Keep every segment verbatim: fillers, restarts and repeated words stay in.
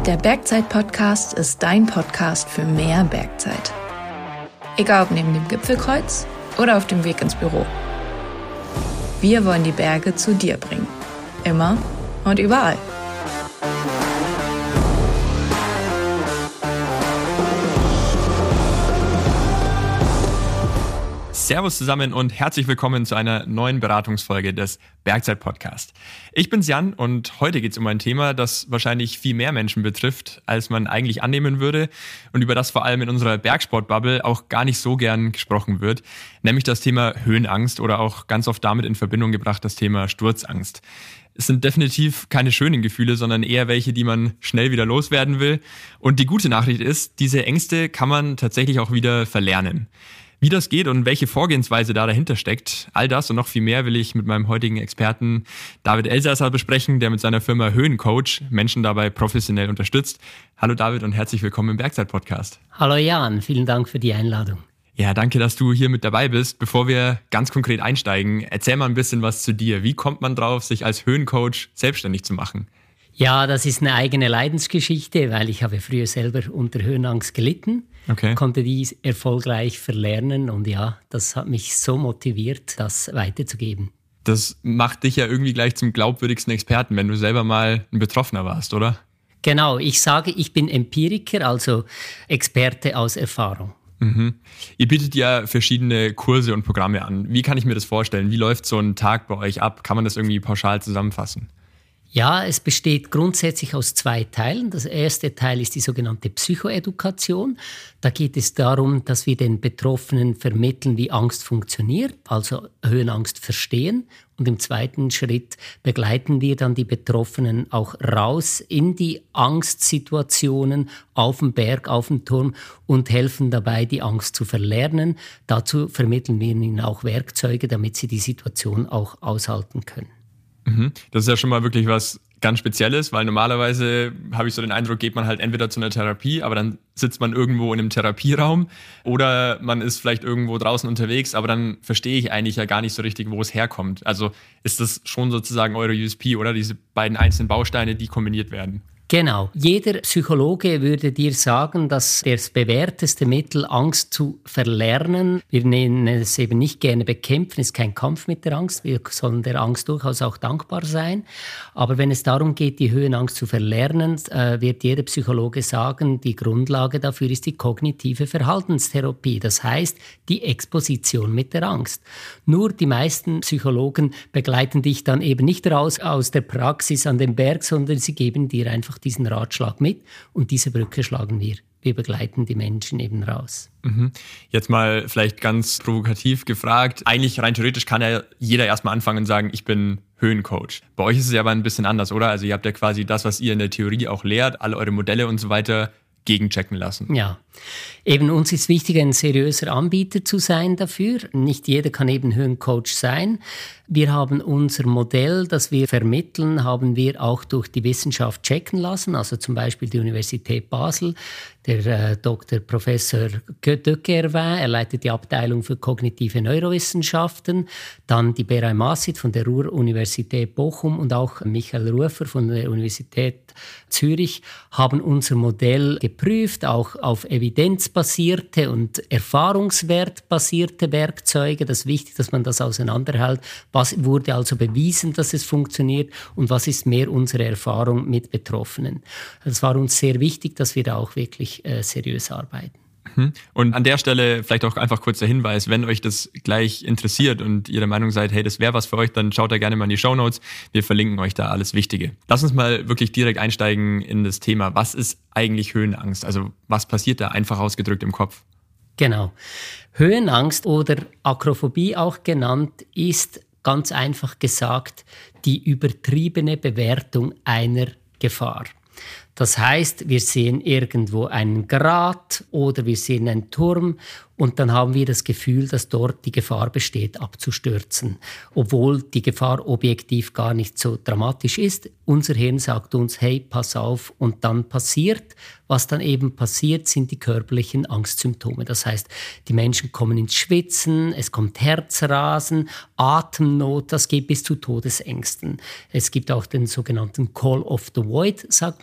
Der Bergzeit-Podcast ist dein Podcast für mehr Bergzeit. Egal ob neben dem Gipfelkreuz oder auf dem Weg ins Büro. Wir wollen die Berge zu dir bringen. Immer und überall. Servus zusammen und herzlich willkommen zu einer neuen Beratungsfolge des Bergzeit-Podcast. Ich bin's Jan und heute geht's um ein Thema, das wahrscheinlich viel mehr Menschen betrifft, als man eigentlich annehmen würde und über das vor allem in unserer Bergsportbubble auch gar nicht so gern gesprochen wird, nämlich das Thema Höhenangst oder auch ganz oft damit in Verbindung gebracht das Thema Sturzangst. Es sind definitiv keine schönen Gefühle, sondern eher welche, die man schnell wieder loswerden will. Und die gute Nachricht ist, diese Ängste kann man tatsächlich auch wieder verlernen. Wie das geht und welche Vorgehensweise da dahinter steckt, all das und noch viel mehr will ich mit meinem heutigen Experten David Elsasser besprechen, der mit seiner Firma Höhencoach Menschen dabei professionell unterstützt. Hallo David und herzlich willkommen im Bergzeit-Podcast. Hallo Jan, vielen Dank für die Einladung. Ja, danke, dass du hier mit dabei bist. Bevor wir ganz konkret einsteigen, erzähl mal ein bisschen was zu dir. Wie kommt man drauf, sich als Höhencoach selbstständig zu machen? Ja, das ist eine eigene Leidensgeschichte, weil ich habe früher selber unter Höhenangst gelitten, okay. Konnte die erfolgreich verlernen und ja, das hat mich so motiviert, das weiterzugeben. Das macht dich ja irgendwie gleich zum glaubwürdigsten Experten, wenn du selber mal ein Betroffener warst, oder? Genau, ich sage, ich bin Empiriker, also Experte aus Erfahrung. Mhm. Ihr bietet ja verschiedene Kurse und Programme an. Wie kann ich mir das vorstellen? Wie läuft so ein Tag bei euch ab? Kann man das irgendwie pauschal zusammenfassen? Ja, es besteht grundsätzlich aus zwei Teilen. Das erste Teil ist die sogenannte Psychoedukation. Da geht es darum, dass wir den Betroffenen vermitteln, wie Angst funktioniert, also Höhenangst verstehen. Und im zweiten Schritt begleiten wir dann die Betroffenen auch raus in die Angstsituationen auf dem Berg, auf dem Turm und helfen dabei, die Angst zu verlernen. Dazu vermitteln wir ihnen auch Werkzeuge, damit sie die Situation auch aushalten können. Das ist ja schon mal wirklich was ganz Spezielles, weil normalerweise habe ich so den Eindruck, geht man halt entweder zu einer Therapie, aber dann sitzt man irgendwo in einem Therapieraum oder man ist vielleicht irgendwo draußen unterwegs, aber dann verstehe ich eigentlich ja gar nicht so richtig, wo es herkommt. Also ist das schon sozusagen eure U S P, oder? Diese beiden einzelnen Bausteine, die kombiniert werden. Genau. Jeder Psychologe würde dir sagen, dass das bewährteste Mittel, Angst zu verlernen, wir nennen es eben nicht gerne bekämpfen, es ist kein Kampf mit der Angst, wir sollen der Angst durchaus auch dankbar sein. Aber wenn es darum geht, die Höhenangst zu verlernen, äh, wird jeder Psychologe sagen, die Grundlage dafür ist die kognitive Verhaltenstherapie. Das heißt, die Exposition mit der Angst. Nur die meisten Psychologen begleiten dich dann eben nicht raus aus der Praxis an den Berg, sondern sie geben dir einfach diesen Ratschlag mit und diese Brücke schlagen wir. Wir begleiten die Menschen eben raus. Mhm. Jetzt mal vielleicht ganz provokativ gefragt. Eigentlich rein theoretisch kann ja jeder erstmal anfangen und sagen, ich bin Höhencoach. Bei euch ist es ja aber ein bisschen anders, oder? Also ihr habt ja quasi das, was ihr in der Theorie auch lehrt, alle eure Modelle und so weiter gegenchecken lassen. Ja, eben uns ist wichtig, ein seriöser Anbieter zu sein dafür. Nicht jeder kann eben Höhencoach sein. Wir haben unser Modell, das wir vermitteln, haben wir auch durch die Wissenschaft checken lassen, also zum Beispiel die Universität Basel. Der äh, Doktor Professor Döckervin, er leitet die Abteilung für kognitive Neurowissenschaften, dann die Beray Massid von der Ruhr-Universität Bochum und auch Michael Rufer von der Universität Zürich haben unser Modell geprüft, auch auf evidenzbasierte und erfahrungswertbasierte Werkzeuge. Das ist wichtig, dass man das auseinanderhält. Was wurde also bewiesen, dass es funktioniert und was ist mehr unsere Erfahrung mit Betroffenen? Das war uns sehr wichtig, dass wir da auch wirklich äh, seriös arbeiten. Und an der Stelle vielleicht auch einfach kurz der Hinweis, wenn euch das gleich interessiert und ihr der Meinung seid, hey, das wäre was für euch, dann schaut da gerne mal in die Shownotes. Wir verlinken euch da alles Wichtige. Lass uns mal wirklich direkt einsteigen in das Thema. Was ist eigentlich Höhenangst? Also was passiert da einfach ausgedrückt im Kopf? Genau. Höhenangst oder Akrophobie auch genannt ist ganz einfach gesagt die übertriebene Bewertung einer Gefahr. Das heißt, wir sehen irgendwo einen Grat oder wir sehen einen Turm und dann haben wir das Gefühl, dass dort die Gefahr besteht, abzustürzen. Obwohl die Gefahr objektiv gar nicht so dramatisch ist. Unser Hirn sagt uns, hey, pass auf, und dann passiert. Was dann eben passiert, sind die körperlichen Angstsymptome. Das heißt, die Menschen kommen ins Schwitzen, es kommt Herzrasen, Atemnot, das geht bis zu Todesängsten. Es gibt auch den sogenannten Call of the Void, sagt man den.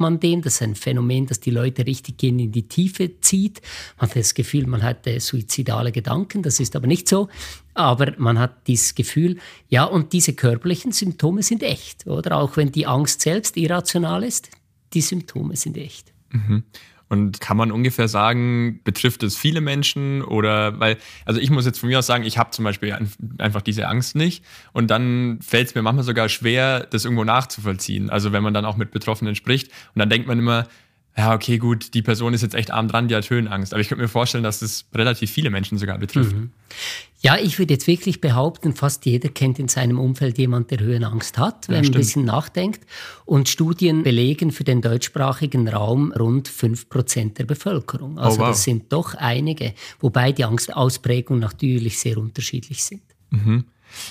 Das ist ein Phänomen, das die Leute richtig in die Tiefe zieht. Man hat das Gefühl, man hat äh, suizidale Gedanken. Das ist aber nicht so. Aber man hat dieses Gefühl, ja, und diese körperlichen Symptome sind echt, oder? Auch wenn die Angst selbst irrational ist, die Symptome sind echt. Mhm. Und kann man ungefähr sagen, betrifft es viele Menschen oder, weil, also ich muss jetzt von mir aus sagen, ich habe zum Beispiel einfach diese Angst nicht und dann fällt es mir manchmal sogar schwer, das irgendwo nachzuvollziehen. Also wenn man dann auch mit Betroffenen spricht und dann denkt man immer, ja, okay, gut, die Person ist jetzt echt arm dran, die hat Höhenangst. Aber ich könnte mir vorstellen, dass das relativ viele Menschen sogar betrifft. Mhm. Ja, ich würde jetzt wirklich behaupten, fast jeder kennt in seinem Umfeld jemand, der Höhenangst hat, wenn ja, man ein bisschen nachdenkt. Und Studien belegen für den deutschsprachigen Raum rund fünf Prozent der Bevölkerung. Also oh, wow. Das sind doch einige, wobei die Angstausprägungen natürlich sehr unterschiedlich sind. Mhm.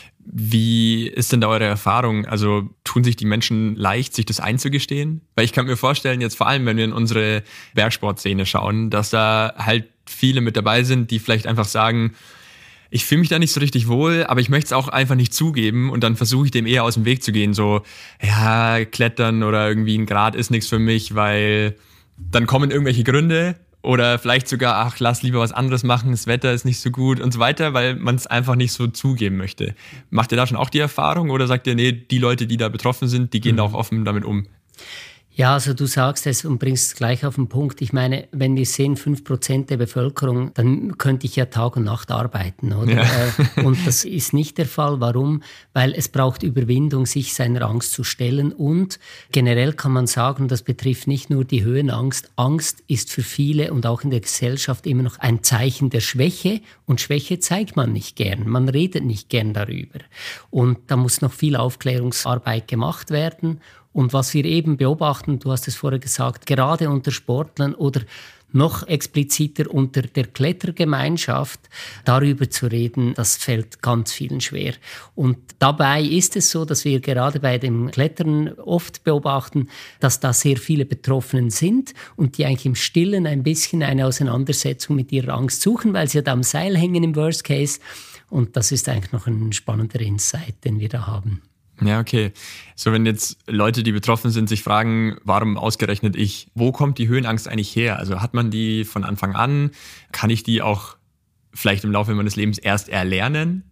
Wie ist denn da eure Erfahrung? Also tun sich die Menschen leicht, sich das einzugestehen? Weil ich kann mir vorstellen, jetzt vor allem, wenn wir in unsere Bergsportszene schauen, dass da halt viele mit dabei sind, die vielleicht einfach sagen, ich fühle mich da nicht so richtig wohl, aber ich möchte es auch einfach nicht zugeben und dann versuche ich dem eher aus dem Weg zu gehen. So, ja, Klettern oder irgendwie ein Grat ist nichts für mich, weil dann kommen irgendwelche Gründe. Oder vielleicht sogar, ach, lass lieber was anderes machen, das Wetter ist nicht so gut und so weiter, weil man es einfach nicht so zugeben möchte. Macht ihr da schon auch die Erfahrung oder sagt ihr, nee, die Leute, die da betroffen sind, die gehen mhm. da auch offen damit um? Ja, also du sagst es und bringst es gleich auf den Punkt. Ich meine, wenn wir sehen, fünf Prozent der Bevölkerung, dann könnte ich ja Tag und Nacht arbeiten, oder? Ja. Und das ist nicht der Fall. Warum? Weil es braucht Überwindung, sich seiner Angst zu stellen. Und generell kann man sagen, das betrifft nicht nur die Höhenangst. Angst ist für viele und auch in der Gesellschaft immer noch ein Zeichen der Schwäche. Und Schwäche zeigt man nicht gern. Man redet nicht gern darüber. Und da muss noch viel Aufklärungsarbeit gemacht werden. Und was wir eben beobachten, du hast es vorher gesagt, gerade unter Sportlern oder noch expliziter unter der Klettergemeinschaft, darüber zu reden, das fällt ganz vielen schwer. Und dabei ist es so, dass wir gerade bei dem Klettern oft beobachten, dass da sehr viele Betroffenen sind und die eigentlich im Stillen ein bisschen eine Auseinandersetzung mit ihrer Angst suchen, weil sie ja da am Seil hängen im Worst Case. Und das ist eigentlich noch ein spannender Insight, den wir da haben. Ja, okay. So, wenn jetzt Leute, die betroffen sind, sich fragen, warum ausgerechnet ich? Wo kommt die Höhenangst eigentlich her? Also hat man die von Anfang an? Kann ich die auch vielleicht im Laufe meines Lebens erst erlernen?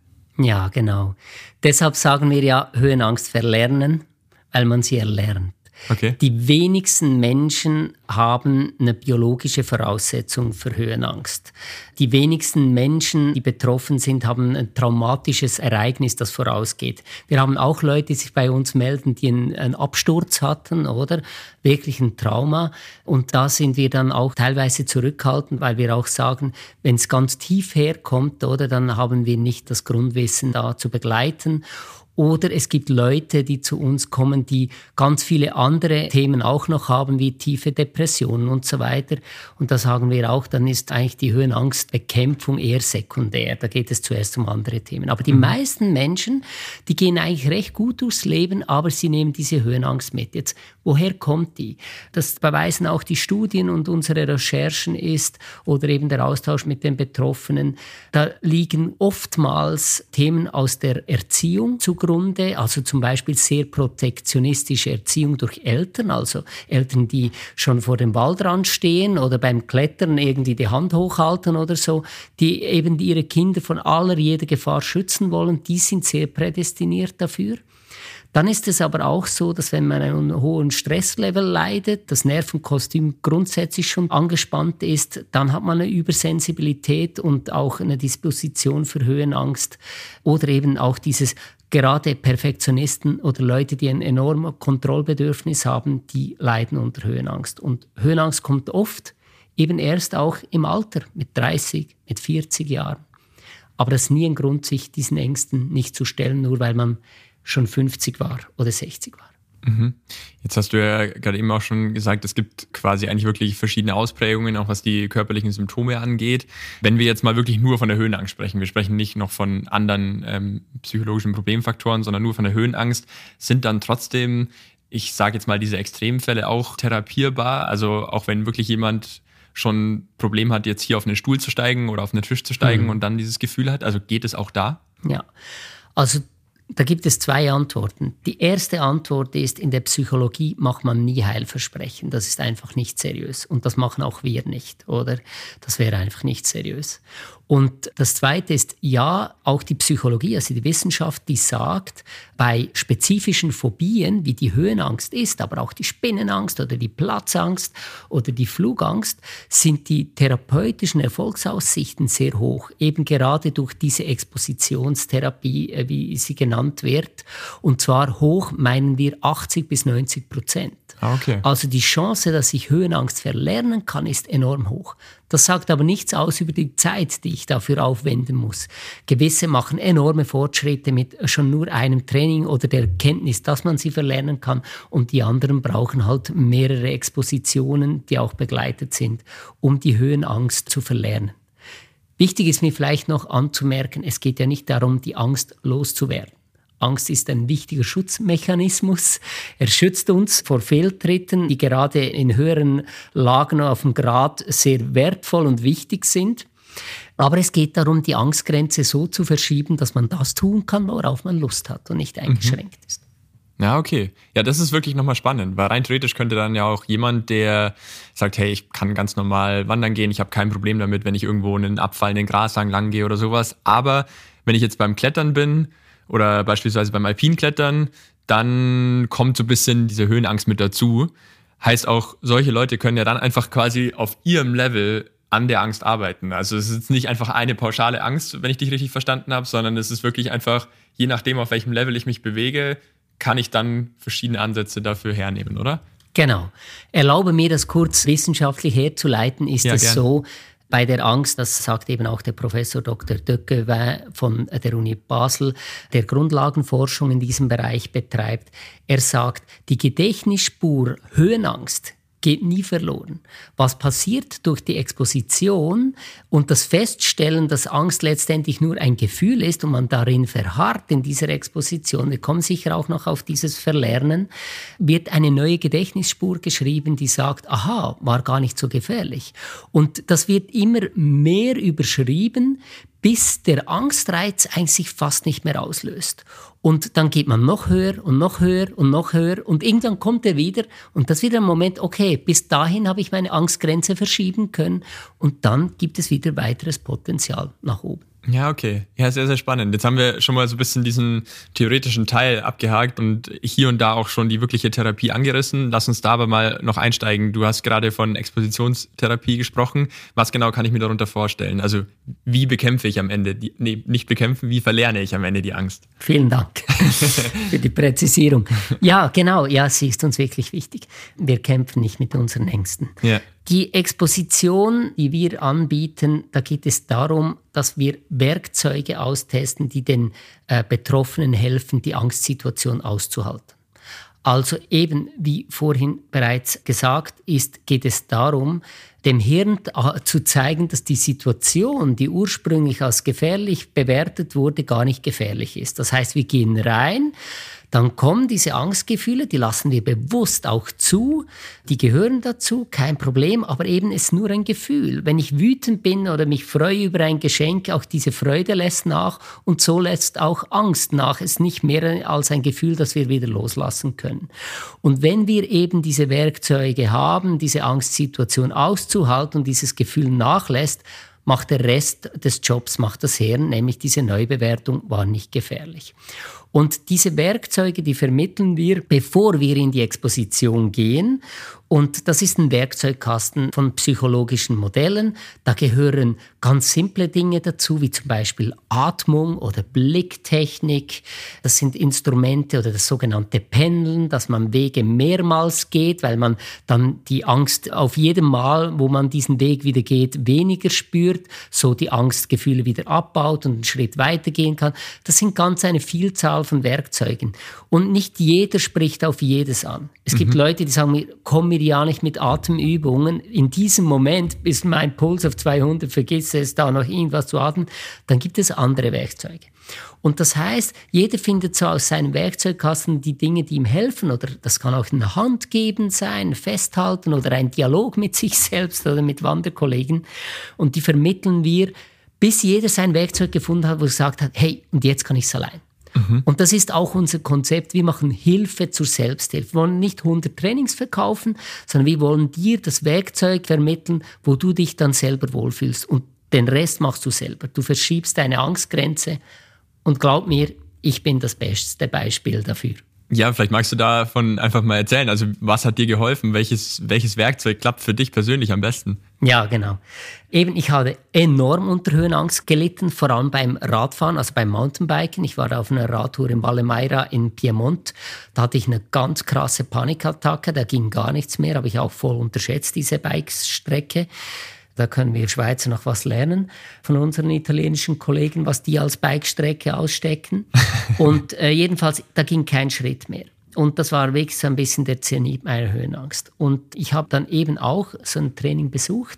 Ja, genau. Deshalb sagen wir ja Höhenangst verlernen, weil man sie erlernt. Okay. Die wenigsten Menschen haben eine biologische Voraussetzung für Höhenangst. Die wenigsten Menschen, die betroffen sind, haben ein traumatisches Ereignis, das vorausgeht. Wir haben auch Leute, die sich bei uns melden, die einen, einen Absturz hatten, oder? Wirklich ein Trauma. Und da sind wir dann auch teilweise zurückhaltend, weil wir auch sagen, wenn es ganz tief herkommt, oder, dann haben wir nicht das Grundwissen da zu begleiten. Oder es gibt Leute, die zu uns kommen, die ganz viele andere Themen auch noch haben, wie tiefe Depressionen und so weiter. Und da sagen wir auch, dann ist eigentlich die Höhenangstbekämpfung eher sekundär. Da geht es zuerst um andere Themen. Aber die mhm. meisten Menschen, die gehen eigentlich recht gut durchs Leben, aber sie nehmen diese Höhenangst mit. Jetzt, woher kommt die? Das beweisen auch die Studien und unsere Recherchen ist, oder eben der Austausch mit den Betroffenen. Da liegen oftmals Themen aus der Erziehung zugrunde. Grunde, also zum Beispiel sehr protektionistische Erziehung durch Eltern, also Eltern, die schon vor dem Waldrand stehen oder beim Klettern irgendwie die Hand hochhalten oder so, die eben ihre Kinder von aller jeder Gefahr schützen wollen, die sind sehr prädestiniert dafür. Dann ist es aber auch so, dass wenn man einen hohen Stresslevel leidet, das Nervenkostüm grundsätzlich schon angespannt ist, dann hat man eine Übersensibilität und auch eine Disposition für Höhenangst oder eben auch dieses gerade Perfektionisten oder Leute, die ein enormes Kontrollbedürfnis haben, die leiden unter Höhenangst. Und Höhenangst kommt oft eben erst auch im Alter, mit dreißig, mit vierzig Jahren. Aber das ist nie ein Grund, sich diesen Ängsten nicht zu stellen, nur weil man schon fünfzig war oder sechzig war. Mhm. Jetzt hast du ja gerade eben auch schon gesagt, es gibt quasi eigentlich wirklich verschiedene Ausprägungen, auch was die körperlichen Symptome angeht. Wenn wir jetzt mal wirklich nur von der Höhenangst sprechen, wir sprechen nicht noch von anderen ähm, psychologischen Problemfaktoren, sondern nur von der Höhenangst, sind dann trotzdem, ich sage jetzt mal, diese Extremfälle auch therapierbar? Also auch wenn wirklich jemand schon ein Problem hat, jetzt hier auf einen Stuhl zu steigen oder auf einen Tisch zu steigen mhm. und dann dieses Gefühl hat, also geht es auch da? Ja, also Da gibt es zwei Antworten. Die erste Antwort ist, in der Psychologie macht man nie Heilversprechen. Das ist einfach nicht seriös. Und das machen auch wir nicht, oder? Das wäre einfach nicht seriös. Und das Zweite ist, ja, auch die Psychologie, also die Wissenschaft, die sagt, bei spezifischen Phobien, wie die Höhenangst ist, aber auch die Spinnenangst oder die Platzangst oder die Flugangst, sind die therapeutischen Erfolgsaussichten sehr hoch, eben gerade durch diese Expositionstherapie, wie sie genannt wird. Und zwar hoch meinen wir achtzig bis neunzig Prozent. Okay. Also die Chance, dass ich Höhenangst verlernen kann, ist enorm hoch. Das sagt aber nichts aus über die Zeit, die ich dafür aufwenden muss. Gewisse machen enorme Fortschritte mit schon nur einem Training oder der Kenntnis, dass man sie verlernen kann. Und die anderen brauchen halt mehrere Expositionen, die auch begleitet sind, um die Höhenangst zu verlernen. Wichtig ist mir vielleicht noch anzumerken, es geht ja nicht darum, die Angst loszuwerden. Angst ist ein wichtiger Schutzmechanismus. Er schützt uns vor Fehltritten, die gerade in höheren Lagen auf dem Grat sehr wertvoll und wichtig sind. Aber es geht darum, die Angstgrenze so zu verschieben, dass man das tun kann, worauf man Lust hat und nicht eingeschränkt mhm. ist. Ja, okay. Ja, das ist wirklich nochmal spannend, weil rein theoretisch könnte dann ja auch jemand, der sagt, hey, ich kann ganz normal wandern gehen, ich habe kein Problem damit, wenn ich irgendwo in einen abfallenden Grashang lang gehe oder sowas. Aber wenn ich jetzt beim Klettern bin, oder beispielsweise beim Alpinklettern, dann kommt so ein bisschen diese Höhenangst mit dazu. Heißt auch, solche Leute können ja dann einfach quasi auf ihrem Level an der Angst arbeiten. Also es ist nicht einfach eine pauschale Angst, wenn ich dich richtig verstanden habe, sondern es ist wirklich einfach, je nachdem, auf welchem Level ich mich bewege, kann ich dann verschiedene Ansätze dafür hernehmen, oder? Genau. Erlaube mir, das kurz wissenschaftlich herzuleiten, ist es ja, so, bei der Angst, das sagt eben auch der Professor Doktor Dequevin von der Uni Basel, der Grundlagenforschung in diesem Bereich betreibt. Er sagt, die Gedächtnisspur Höhenangst geht nie verloren. Was passiert durch die Exposition und das Feststellen, dass Angst letztendlich nur ein Gefühl ist und man darin verharrt in dieser Exposition, wir kommen sicher auch noch auf dieses Verlernen, wird eine neue Gedächtnisspur geschrieben, die sagt, aha, war gar nicht so gefährlich. Und das wird immer mehr überschrieben, bis der Angstreiz eigentlich sich fast nicht mehr auslöst. Und dann geht man noch höher und noch höher und noch höher und irgendwann kommt er wieder und das ist wieder ein Moment, okay, bis dahin habe ich meine Angstgrenze verschieben können und dann gibt es wieder weiteres Potenzial nach oben. Ja, okay. Ja, sehr, sehr spannend. Jetzt haben wir schon mal so ein bisschen diesen theoretischen Teil abgehakt und hier und da auch schon die wirkliche Therapie angerissen. Lass uns da aber mal noch einsteigen. Du hast gerade von Expositionstherapie gesprochen. Was genau kann ich mir darunter vorstellen? Also wie bekämpfe ich am Ende, die, nee, nicht bekämpfen, wie verlerne ich am Ende die Angst? Vielen Dank für die Präzisierung. Ja, genau. Ja, sie ist uns wirklich wichtig. Wir kämpfen nicht mit unseren Ängsten. Ja. Die Exposition, die wir anbieten, da geht es darum, dass wir Werkzeuge austesten, die den äh, Betroffenen helfen, die Angstsituation auszuhalten. Also eben, wie vorhin bereits gesagt ist, geht es darum, dem Hirn zu zeigen, dass die Situation, die ursprünglich als gefährlich bewertet wurde, gar nicht gefährlich ist. Das heißt, wir gehen rein, dann kommen diese Angstgefühle, die lassen wir bewusst auch zu, die gehören dazu, kein Problem, aber eben es ist nur ein Gefühl. Wenn ich wütend bin oder mich freue über ein Geschenk, auch diese Freude lässt nach und so lässt auch Angst nach. Es ist nicht mehr als ein Gefühl, das wir wieder loslassen können. Und wenn wir eben diese Werkzeuge haben, diese Angstsituation auszuhalten und dieses Gefühl nachlässt, macht der Rest des Jobs, macht das Hirn, nämlich diese Neubewertung war nicht gefährlich. Und diese Werkzeuge, die vermitteln wir, bevor wir in die Exposition gehen. Und das ist ein Werkzeugkasten von psychologischen Modellen. Da gehören ganz simple Dinge dazu, wie zum Beispiel Atmung oder Blicktechnik. Das sind Instrumente oder das sogenannte Pendeln, dass man Wege mehrmals geht, weil man dann die Angst auf jedem Mal, wo man diesen Weg wieder geht, weniger spürt, so die Angstgefühle wieder abbaut und einen Schritt weitergehen kann. Das sind ganz eine Vielzahl von Werkzeugen. Und nicht jeder spricht auf jedes an. Es gibt mhm. Leute, die sagen mir, komm mir ja nicht mit Atemübungen. In diesem Moment ist mein Puls auf zweihundert, vergiss es, da noch irgendwas zu atmen. Dann gibt es andere Werkzeuge. Und das heißt, jeder findet so aus seinem Werkzeugkasten die Dinge, die ihm helfen. Oder das kann auch ein Handgeben sein, Festhalten oder ein Dialog mit sich selbst oder mit Wanderkollegen. Und die vermitteln wir, bis jeder sein Werkzeug gefunden hat, wo er gesagt hat, hey, und jetzt kann ich es allein. Mhm. Und das ist auch unser Konzept. Wir machen Hilfe zur Selbsthilfe. Wir wollen nicht hundert Trainings verkaufen, sondern wir wollen dir das Werkzeug vermitteln, wo du dich dann selber wohlfühlst. Und den Rest machst du selber. Du verschiebst deine Angstgrenze. Und glaub mir, ich bin das beste Beispiel dafür. Ja, vielleicht magst du davon einfach mal erzählen. Also was hat dir geholfen? Welches, welches Werkzeug klappt für dich persönlich am besten? Ja, genau. Eben, ich hatte enorm unter Höhenangst gelitten, vor allem beim Radfahren, also beim Mountainbiken. Ich war auf einer Radtour in Valle Meira in Piemont. Da hatte ich eine ganz krasse Panikattacke, da ging gar nichts mehr, habe ich auch voll unterschätzt, diese Bikestrecke. Da können wir Schweizer noch was lernen von unseren italienischen Kollegen, was die als Bikestrecke ausstecken. Und äh, jedenfalls, da ging kein Schritt mehr. Und das war wirklich so ein bisschen der Zenit meiner Höhenangst. Und ich habe dann eben auch so ein Training besucht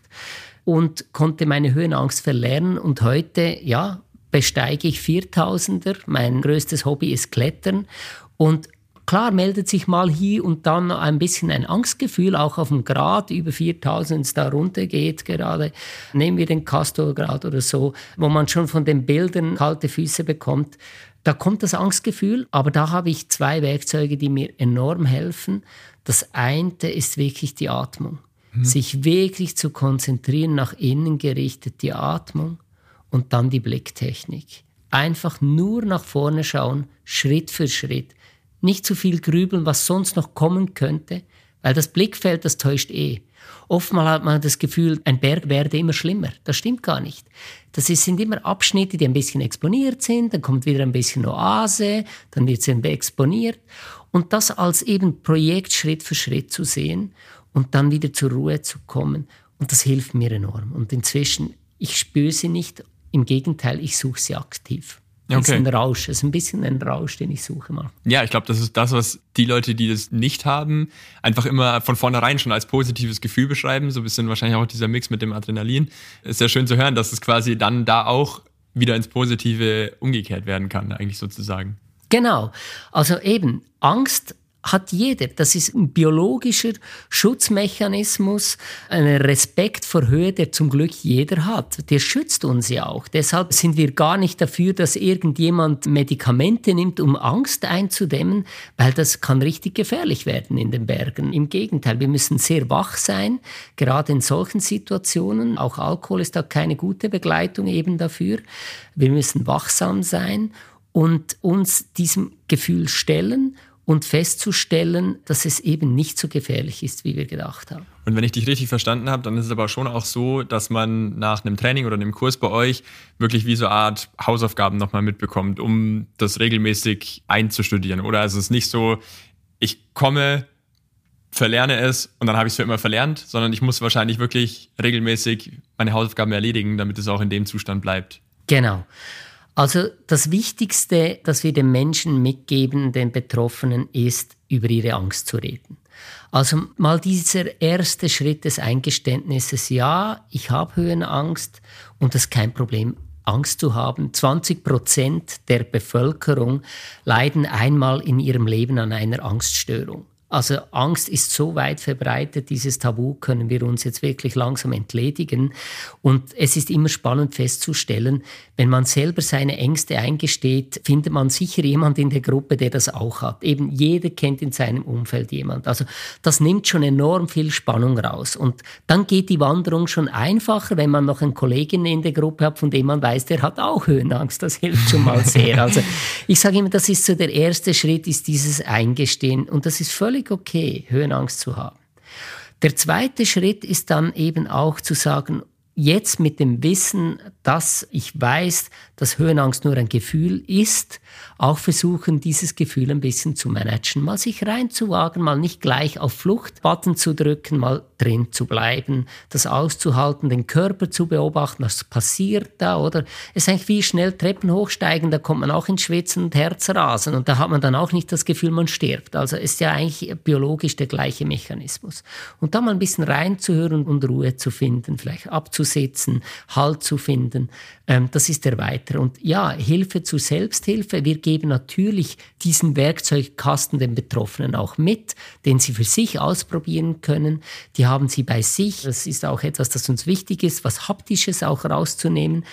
und konnte meine Höhenangst verlernen. Und heute, ja, besteige ich viertausender. Mein größtes Hobby ist Klettern. Und klar meldet sich mal hier und dann ein bisschen ein Angstgefühl, auch auf dem Grad über viertausend, wenn es da runter geht gerade. Nehmen wir den Castorgrad oder so, wo man schon von den Bildern kalte Füße bekommt. Da kommt das Angstgefühl, aber da habe ich zwei Werkzeuge, die mir enorm helfen. Das eine ist wirklich die Atmung. Mhm. Sich wirklich zu konzentrieren, nach innen gerichtet die Atmung und dann die Blicktechnik. Einfach nur nach vorne schauen, Schritt für Schritt. Nicht zu viel grübeln, was sonst noch kommen könnte, weil das Blickfeld, das täuscht eh. Oftmals hat man das Gefühl, ein Berg werde immer schlimmer. Das stimmt gar nicht. Das sind immer Abschnitte, die ein bisschen exponiert sind, dann kommt wieder ein bisschen Oase, dann wird es exponiert. Und das als eben Projekt Schritt für Schritt zu sehen und dann wieder zur Ruhe zu kommen. Und das hilft mir enorm. Und inzwischen, ich spüre sie nicht, im Gegenteil, ich suche sie aktiv. Das okay. ist ein Rausch, das ist ein bisschen ein Rausch, den ich suche mal. Ja, ich glaube, das ist das, was die Leute, die das nicht haben, einfach immer von vornherein schon als positives Gefühl beschreiben. So ein bisschen wahrscheinlich auch dieser Mix mit dem Adrenalin. Ist sehr schön zu hören, dass es quasi dann da auch wieder ins Positive umgekehrt werden kann, eigentlich sozusagen. Genau, also eben Angst hat jeder. Das ist ein biologischer Schutzmechanismus, ein Respekt vor Höhe, der zum Glück jeder hat. Der schützt uns ja auch. Deshalb sind wir gar nicht dafür, dass irgendjemand Medikamente nimmt, um Angst einzudämmen, weil das kann richtig gefährlich werden in den Bergen. Im Gegenteil, wir müssen sehr wach sein, gerade in solchen Situationen. Auch Alkohol ist da keine gute Begleitung eben dafür. Wir müssen wachsam sein und uns diesem Gefühl stellen und festzustellen, dass es eben nicht so gefährlich ist, wie wir gedacht haben. Und wenn ich dich richtig verstanden habe, dann ist es aber schon auch so, dass man nach einem Training oder einem Kurs bei euch wirklich wie so eine Art Hausaufgaben nochmal mitbekommt, um das regelmäßig einzustudieren. Oder also es ist nicht so, ich komme, verlerne es und dann habe ich es für immer verlernt, sondern ich muss wahrscheinlich wirklich regelmäßig meine Hausaufgaben erledigen, damit es auch in dem Zustand bleibt. Genau. Also das Wichtigste, das wir den Menschen mitgeben, den Betroffenen, ist, über ihre Angst zu reden. Also mal dieser erste Schritt des Eingeständnisses, ja, ich habe Höhenangst und das ist kein Problem, Angst zu haben. zwanzig Prozent der Bevölkerung leiden einmal in ihrem Leben an einer Angststörung. Also Angst ist so weit verbreitet, dieses Tabu können wir uns jetzt wirklich langsam entledigen. Und es ist immer spannend festzustellen, wenn man selber seine Ängste eingesteht, findet man sicher jemand in der Gruppe, der das auch hat. Eben jeder kennt in seinem Umfeld jemand. Also das nimmt schon enorm viel Spannung raus. Und dann geht die Wanderung schon einfacher, wenn man noch einen Kollegen in der Gruppe hat, von dem man weiß, der hat auch Höhenangst. Das hilft schon mal sehr. Also ich sage immer, das ist so der erste Schritt, ist dieses Eingestehen. Und das ist völlig okay, Höhenangst zu haben. Der zweite Schritt ist dann eben auch zu sagen, jetzt mit dem Wissen, dass ich weiß, dass Höhenangst nur ein Gefühl ist, auch versuchen, dieses Gefühl ein bisschen zu managen. Mal sich reinzuwagen, mal nicht gleich auf Flucht-Button zu drücken, mal drin zu bleiben, das auszuhalten, den Körper zu beobachten, was passiert da, oder? Es ist eigentlich wie schnell Treppen hochsteigen, da kommt man auch ins Schwitzen und Herzrasen und da hat man dann auch nicht das Gefühl, man stirbt. Also ist ja eigentlich biologisch der gleiche Mechanismus. Und da mal ein bisschen reinzuhören und Ruhe zu finden, vielleicht abzusitzen, Halt zu finden, ähm, das ist der Weitere. Und ja, Hilfe zur Selbsthilfe, wir geben natürlich diesen Werkzeugkasten den Betroffenen auch mit, den sie für sich ausprobieren können. Die haben sie bei sich. Das ist auch etwas, das uns wichtig ist, was Haptisches auch rauszunehmen.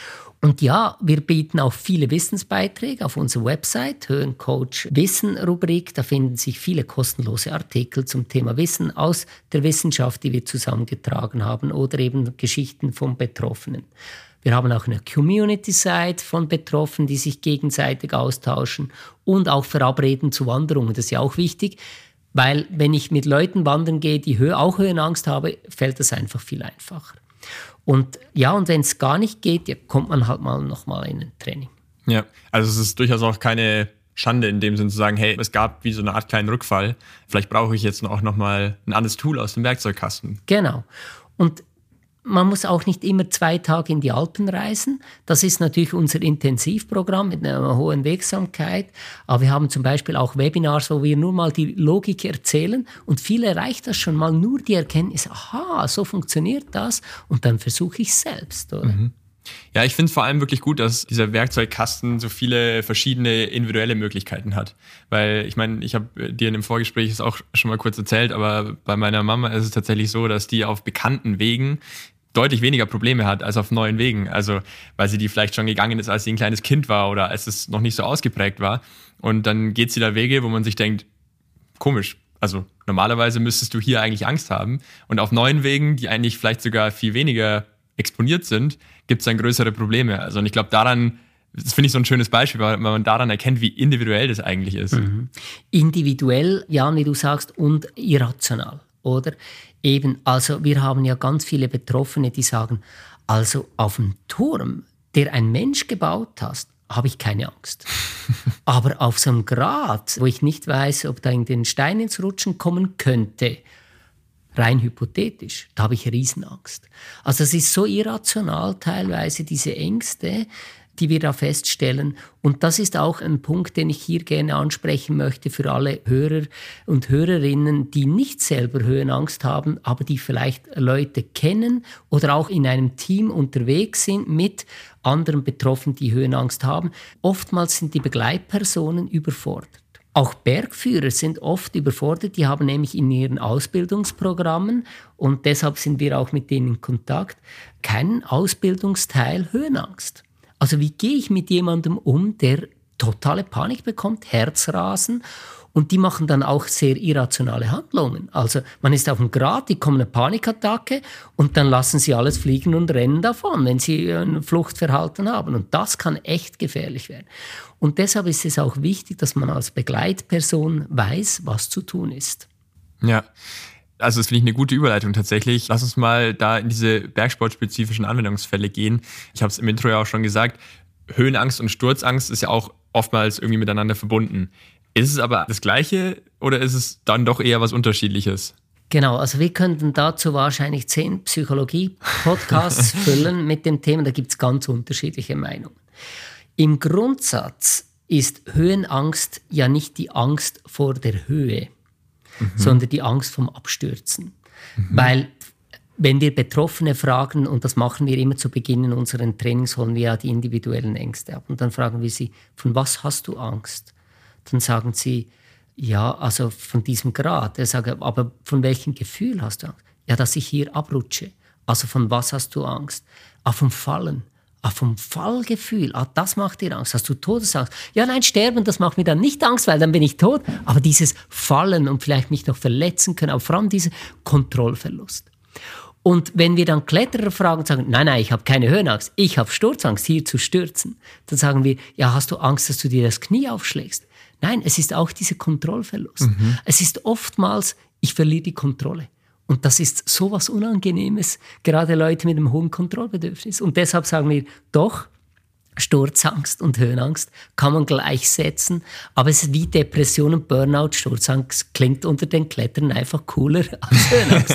Und ja, wir bieten auch viele Wissensbeiträge auf unserer Website, Höhencoach Wissen Rubrik. Da finden sich viele kostenlose Artikel zum Thema Wissen aus der Wissenschaft, die wir zusammengetragen haben, oder eben Geschichten von Betroffenen. Wir haben auch eine Community-Site von Betroffenen, die sich gegenseitig austauschen und auch verabreden zu Wanderungen. Das ist ja auch wichtig, weil wenn ich mit Leuten wandern gehe, die auch Höhenangst haben, fällt das einfach viel einfacher. Und ja, und wenn es gar nicht geht, ja, kommt man halt mal nochmal in ein Training. Ja, also es ist durchaus auch keine Schande in dem Sinn zu sagen, hey, es gab wie so eine Art kleinen Rückfall. Vielleicht brauche ich jetzt auch nochmal ein anderes Tool aus dem Werkzeugkasten. Genau. Und man muss auch nicht immer zwei Tage in die Alpen reisen. Das ist natürlich unser Intensivprogramm mit einer hohen Wirksamkeit. Aber wir haben zum Beispiel auch Webinars, wo wir nur mal die Logik erzählen. Und viele erreicht das schon mal nur die Erkenntnis, aha, so funktioniert das. Und dann versuche ich es selbst, oder? Mhm. Ja, ich finde es vor allem wirklich gut, dass dieser Werkzeugkasten so viele verschiedene individuelle Möglichkeiten hat. Weil ich meine, ich habe dir in dem Vorgespräch es auch schon mal kurz erzählt, aber bei meiner Mama ist es tatsächlich so, dass die auf bekannten Wegen deutlich weniger Probleme hat als auf neuen Wegen. Also weil sie die vielleicht schon gegangen ist, als sie ein kleines Kind war oder als es noch nicht so ausgeprägt war. Und dann geht sie da Wege, wo man sich denkt, komisch. Also normalerweise müsstest du hier eigentlich Angst haben. Und auf neuen Wegen, die eigentlich vielleicht sogar viel weniger exponiert sind, gibt es dann größere Probleme. Also und ich glaube daran, das finde ich so ein schönes Beispiel, weil man daran erkennt, wie individuell das eigentlich ist. Mhm. Individuell, ja, wie du sagst, und irrational, oder? Eben, also wir haben ja ganz viele Betroffene, die sagen, also auf dem Turm, der ein Mensch gebaut hat, habe ich keine Angst. Aber auf so einem Grat, wo ich nicht weiß, ob da in den Stein ins Rutschen kommen könnte, rein hypothetisch, da habe ich Riesenangst. Also es ist so irrational teilweise, diese Ängste, die wir da feststellen. Und das ist auch ein Punkt, den ich hier gerne ansprechen möchte für alle Hörer und Hörerinnen, die nicht selber Höhenangst haben, aber die vielleicht Leute kennen oder auch in einem Team unterwegs sind mit anderen Betroffenen, die Höhenangst haben. Oftmals sind die Begleitpersonen überfordert. Auch Bergführer sind oft überfordert, die haben nämlich in ihren Ausbildungsprogrammen, und deshalb sind wir auch mit denen in Kontakt, keinen Ausbildungsteil Höhenangst. Also wie gehe ich mit jemandem um, der totale Panik bekommt, Herzrasen, und die machen dann auch sehr irrationale Handlungen. Also man ist auf dem Grat, die kommen eine Panikattacke und dann lassen sie alles fliegen und rennen davon, wenn sie ein Fluchtverhalten haben. Und das kann echt gefährlich werden. Und deshalb ist es auch wichtig, dass man als Begleitperson weiß, was zu tun ist. Ja, also das finde ich eine gute Überleitung tatsächlich. Lass uns mal da in diese bergsportspezifischen Anwendungsfälle gehen. Ich habe es im Intro ja auch schon gesagt, Höhenangst und Sturzangst ist ja auch oftmals irgendwie miteinander verbunden. Ist es aber das Gleiche oder ist es dann doch eher was Unterschiedliches? Genau, also wir könnten dazu wahrscheinlich zehn Psychologie-Podcasts füllen mit dem Thema, da gibt es ganz unterschiedliche Meinungen. Im Grundsatz ist Höhenangst ja nicht die Angst vor der Höhe, mhm. sondern die Angst vom Abstürzen. Mhm. Weil wenn wir Betroffene fragen, und das machen wir immer zu Beginn in unseren Trainings, holen wir ja die individuellen Ängste ab. Und dann fragen wir sie, von was hast du Angst? Dann sagen sie, ja, also von diesem Grad. Er sagt, aber von welchem Gefühl hast du Angst? Ja, dass ich hier abrutsche. Also von was hast du Angst? Ah, vom Fallen. Ah, vom Fallgefühl. Ah, das macht dir Angst. Hast du Todesangst? Ja, nein, sterben, das macht mir dann nicht Angst, weil dann bin ich tot. Aber dieses Fallen und vielleicht mich noch verletzen können, aber vor allem dieser Kontrollverlust. Und wenn wir dann Kletterer fragen und sagen, nein, nein, ich habe keine Höhenangst, ich habe Sturzangst, hier zu stürzen, dann sagen wir, ja, hast du Angst, dass du dir das Knie aufschlägst? Nein, es ist auch dieser Kontrollverlust. Mhm. Es ist oftmals, ich verliere die Kontrolle. Und das ist sowas Unangenehmes, gerade Leute mit einem hohen Kontrollbedürfnis. Und deshalb sagen wir, doch, Sturzangst und Höhenangst kann man gleichsetzen, aber es ist wie Depression und Burnout. Sturzangst klingt unter den Klettern einfach cooler als Höhenangst.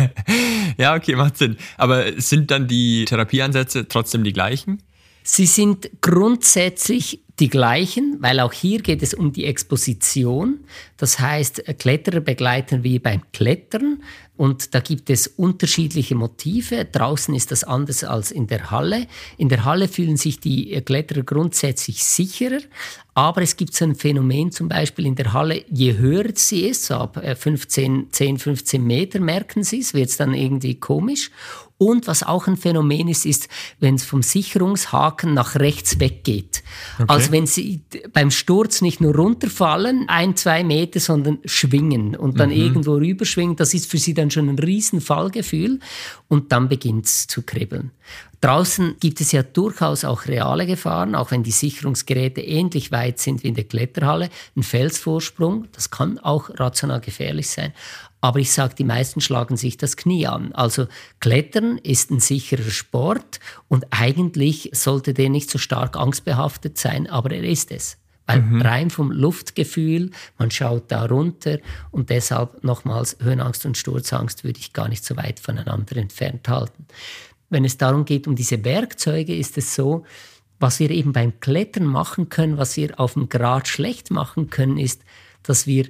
Ja, okay, macht Sinn. Aber sind dann die Therapieansätze trotzdem die gleichen? Sie sind grundsätzlich die gleichen, weil auch hier geht es um die Exposition. Das heißt, Kletterer begleiten wir beim Klettern und da gibt es unterschiedliche Motive. Draußen ist das anders als in der Halle. In der Halle fühlen sich die Kletterer grundsätzlich sicherer, aber es gibt so ein Phänomen zum Beispiel in der Halle, je höher sie ist, so ab fünfzehn, zehn, fünfzehn Meter merken sie es, wird es dann irgendwie komisch. Und was auch ein Phänomen ist, ist, wenn es vom Sicherungshaken nach rechts weggeht. Okay. Also wenn Sie beim Sturz nicht nur runterfallen, ein, zwei Meter, sondern schwingen und dann mhm. irgendwo rüberschwingen, das ist für Sie dann schon ein riesen Fallgefühl und dann beginnt es zu kribbeln. Draußen gibt es ja durchaus auch reale Gefahren, auch wenn die Sicherungsgeräte ähnlich weit sind wie in der Kletterhalle. Ein Felsvorsprung, das kann auch rational gefährlich sein. Aber ich sage, die meisten schlagen sich das Knie an. Also Klettern ist ein sicherer Sport und eigentlich sollte der nicht so stark angstbehaftet sein, aber er ist es. Weil mhm. rein vom Luftgefühl, man schaut da runter und deshalb nochmals Höhenangst und Sturzangst würde ich gar nicht so weit voneinander entfernt halten. Wenn es darum geht, um diese Werkzeuge, ist es so, was wir eben beim Klettern machen können, was wir auf dem Grat schlecht machen können, ist, dass wir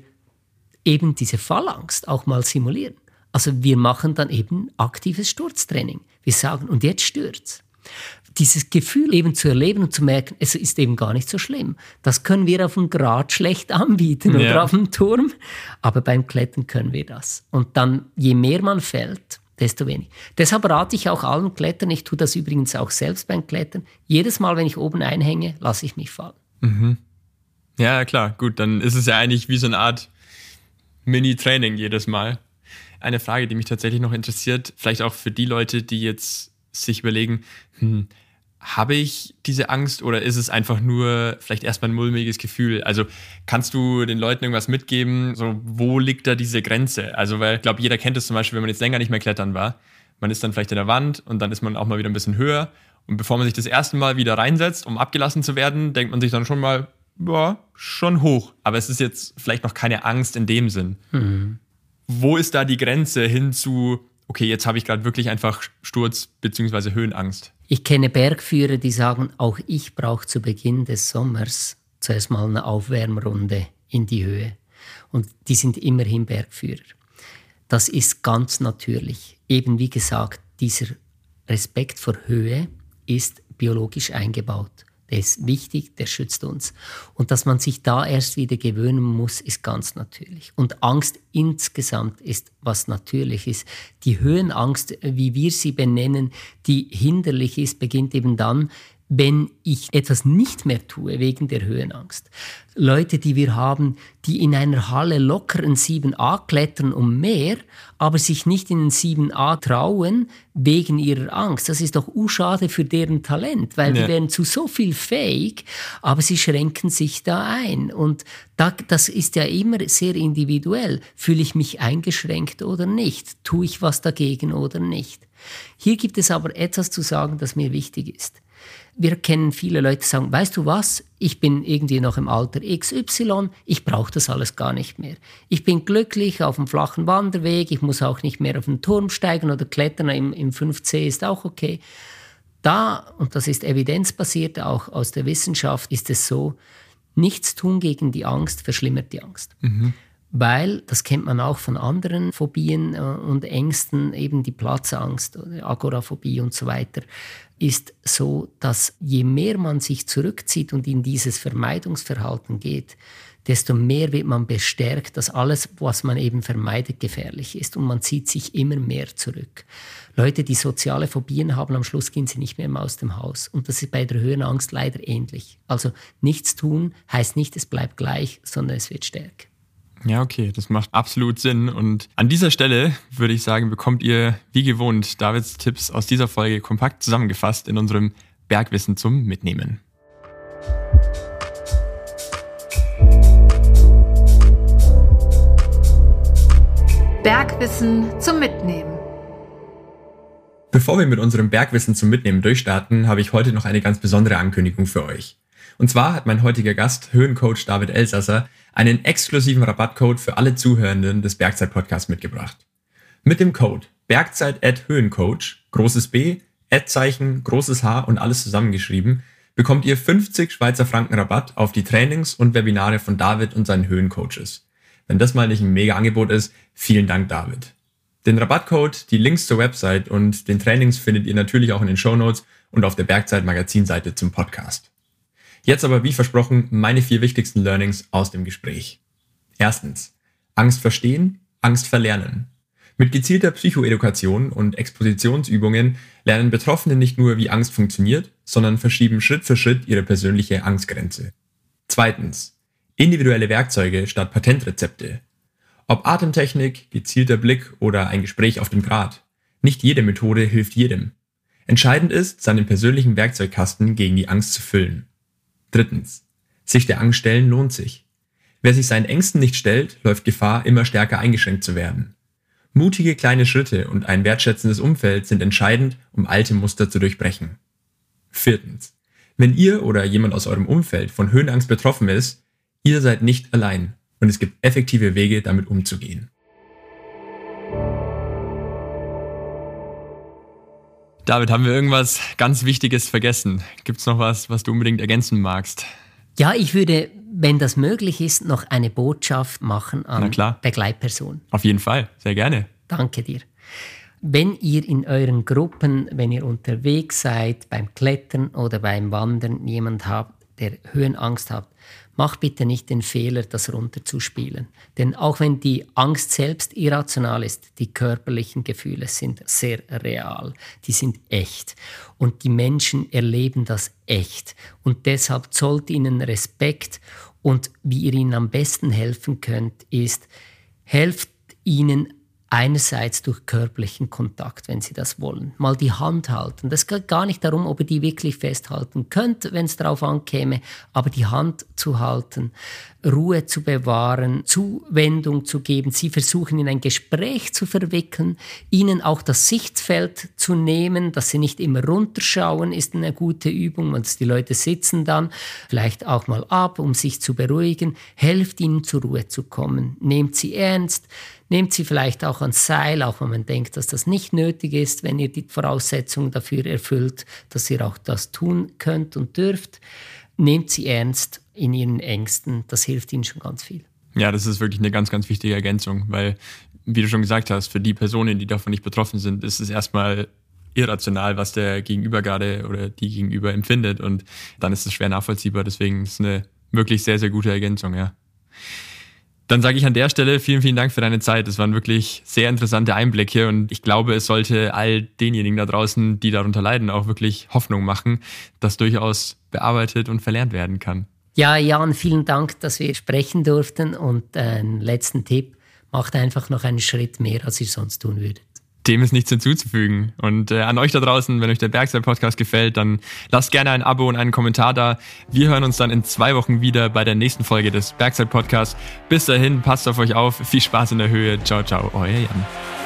eben diese Fallangst auch mal simulieren. Also wir machen dann eben aktives Sturztraining. Wir sagen, und jetzt stürzt. Dieses Gefühl eben zu erleben und zu merken, es ist eben gar nicht so schlimm. Das können wir auf dem Grat schlecht anbieten oder ja. auf dem Turm, aber beim Klettern können wir das. Und dann, je mehr man fällt, desto weniger. Deshalb rate ich auch allen Klettern, ich tue das übrigens auch selbst beim Klettern, jedes Mal, wenn ich oben einhänge, lasse ich mich fallen. Mhm. Ja, klar, gut, dann ist es ja eigentlich wie so eine Art Mini-Training jedes Mal. Eine Frage, die mich tatsächlich noch interessiert, vielleicht auch für die Leute, die jetzt sich überlegen, hm, habe ich diese Angst oder ist es einfach nur vielleicht erstmal ein mulmiges Gefühl? Also kannst du den Leuten irgendwas mitgeben, so wo liegt da diese Grenze? Also weil ich glaube, jeder kennt es zum Beispiel, wenn man jetzt länger nicht mehr klettern war, man ist dann vielleicht in der Wand und dann ist man auch mal wieder ein bisschen höher und bevor man sich das erste Mal wieder reinsetzt, um abgelassen zu werden, denkt man sich dann schon mal, ja, schon hoch. Aber es ist jetzt vielleicht noch keine Angst in dem Sinn. Mhm. Wo ist da die Grenze hin zu, okay, jetzt habe ich gerade wirklich einfach Sturz- bzw. Höhenangst? Ich kenne Bergführer, die sagen, auch ich brauche zu Beginn des Sommers zuerst mal eine Aufwärmrunde in die Höhe. Und die sind immerhin Bergführer. Das ist ganz natürlich. Eben wie gesagt, dieser Respekt vor Höhe ist biologisch eingebaut. Der ist wichtig, der schützt uns. Und dass man sich da erst wieder gewöhnen muss, ist ganz natürlich. Und Angst insgesamt ist was natürlich ist. Die Höhenangst, wie wir sie benennen, die hinderlich ist, beginnt eben dann, wenn ich etwas nicht mehr tue wegen der Höhenangst. Leute, die wir haben, die in einer Halle locker ein sieben a klettern und mehr, aber sich nicht in ein sieben a trauen wegen ihrer Angst. Das ist doch urschade für deren Talent, weil ja. die wären zu so viel fähig, aber sie schränken sich da ein. Und da, das ist ja immer sehr individuell. Fühle ich mich eingeschränkt oder nicht? Tue ich was dagegen oder nicht? Hier gibt es aber etwas zu sagen, das mir wichtig ist. Wir kennen viele Leute, die sagen, weißt du was, ich bin irgendwie noch im Alter X Y, ich brauche das alles gar nicht mehr. Ich bin glücklich auf dem flachen Wanderweg, ich muss auch nicht mehr auf den Turm steigen oder klettern, im, im fünf C ist auch okay. Da, und das ist evidenzbasiert auch aus der Wissenschaft, ist es so, nichts tun gegen die Angst verschlimmert die Angst. Mhm. Weil, das kennt man auch von anderen Phobien und Ängsten, eben die Platzangst, Agoraphobie und so weiter, ist so, dass je mehr man sich zurückzieht und in dieses Vermeidungsverhalten geht, desto mehr wird man bestärkt, dass alles, was man eben vermeidet, gefährlich ist. Und man zieht sich immer mehr zurück. Leute, die soziale Phobien haben, am Schluss gehen sie nicht mehr aus dem Haus. Und das ist bei der Höhenangst leider ähnlich. Also nichts tun heißt nicht, es bleibt gleich, sondern es wird stärker. Ja, okay, das macht absolut Sinn. Und an dieser Stelle würde ich sagen, bekommt ihr wie gewohnt Davids Tipps aus dieser Folge kompakt zusammengefasst in unserem Bergwissen zum Mitnehmen. Bergwissen zum Mitnehmen. Bevor wir mit unserem Bergwissen zum Mitnehmen durchstarten, habe ich heute noch eine ganz besondere Ankündigung für euch. Und zwar hat mein heutiger Gast, Höhencoach David Elsasser, einen exklusiven Rabattcode für alle Zuhörenden des Bergzeit-Podcasts mitgebracht. Mit dem Code Bergzeit at Höhencoach, großes B, Ad-Zeichen, großes H und alles zusammengeschrieben, bekommt ihr fünfzig Schweizer Franken Rabatt auf die Trainings und Webinare von David und seinen Höhencoaches. Wenn das mal nicht ein mega Angebot ist, vielen Dank, David. Den Rabattcode, die Links zur Website und den Trainings findet ihr natürlich auch in den Shownotes und auf der Bergzeit-Magazinseite zum Podcast. Jetzt aber, wie versprochen, meine vier wichtigsten Learnings aus dem Gespräch. Erstens, Angst verstehen, Angst verlernen. Mit gezielter Psychoedukation und Expositionsübungen lernen Betroffene nicht nur, wie Angst funktioniert, sondern verschieben Schritt für Schritt ihre persönliche Angstgrenze. Zweitens. Individuelle Werkzeuge statt Patentrezepte. Ob Atemtechnik, gezielter Blick oder ein Gespräch auf dem Grat. Nicht jede Methode hilft jedem. Entscheidend ist, seinen persönlichen Werkzeugkasten gegen die Angst zu füllen. Drittens. Sich der Angst stellen lohnt sich. Wer sich seinen Ängsten nicht stellt, läuft Gefahr, immer stärker eingeschränkt zu werden. Mutige kleine Schritte und ein wertschätzendes Umfeld sind entscheidend, um alte Muster zu durchbrechen. Viertens. Wenn ihr oder jemand aus eurem Umfeld von Höhenangst betroffen ist, ihr seid nicht allein und es gibt effektive Wege, damit umzugehen. David, haben wir irgendwas ganz Wichtiges vergessen? Gibt's noch was, was du unbedingt ergänzen magst? Ja, ich würde, wenn das möglich ist, noch eine Botschaft machen an Begleitpersonen. Auf jeden Fall, sehr gerne. Danke dir. Wenn ihr in euren Gruppen, wenn ihr unterwegs seid, beim Klettern oder beim Wandern jemand habt, der Höhenangst hat, macht bitte nicht den Fehler, das runterzuspielen. Denn auch wenn die Angst selbst irrational ist, die körperlichen Gefühle sind sehr real. Die sind echt. Und die Menschen erleben das echt. Und deshalb zollt ihnen Respekt. Und wie ihr ihnen am besten helfen könnt, ist, helft ihnen einerseits durch körperlichen Kontakt, wenn sie das wollen. Mal die Hand halten. Das geht gar nicht darum, ob ihr die wirklich festhalten könnt, wenn es darauf ankäme, aber die Hand zu halten, Ruhe zu bewahren, Zuwendung zu geben, sie versuchen in ein Gespräch zu verwickeln, ihnen auch das Sichtfeld zu nehmen, dass sie nicht immer runterschauen, ist eine gute Übung, und die Leute sitzen dann vielleicht auch mal ab, um sich zu beruhigen, helft ihnen zur Ruhe zu kommen, nehmt sie ernst, nehmt sie vielleicht auch ans Seil, auch wenn man denkt, dass das nicht nötig ist, wenn ihr die Voraussetzungen dafür erfüllt, dass ihr auch das tun könnt und dürft. Nehmt sie ernst in ihren Ängsten, das hilft ihnen schon ganz viel. Ja, das ist wirklich eine ganz, ganz wichtige Ergänzung, weil, wie du schon gesagt hast, für die Personen, die davon nicht betroffen sind, ist es erstmal irrational, was der Gegenüber gerade oder die Gegenüber empfindet, und dann ist es schwer nachvollziehbar, deswegen ist es eine wirklich sehr, sehr gute Ergänzung, ja. Dann sage ich an der Stelle vielen, vielen Dank für deine Zeit. Das waren wirklich sehr interessante Einblicke, und ich glaube, es sollte all denjenigen da draußen, die darunter leiden, auch wirklich Hoffnung machen, dass durchaus bearbeitet und verlernt werden kann. Ja, Jan, vielen Dank, dass wir sprechen durften, und einen letzten Tipp, macht einfach noch einen Schritt mehr, als ihr sonst tun würdet. Dem ist nichts hinzuzufügen. Und äh, an euch da draußen, wenn euch der Bergzeit-Podcast gefällt, dann lasst gerne ein Abo und einen Kommentar da. Wir hören uns dann in zwei Wochen wieder bei der nächsten Folge des Bergzeit-Podcasts. Bis dahin, passt auf euch auf, viel Spaß in der Höhe. Ciao, ciao, euer Jan.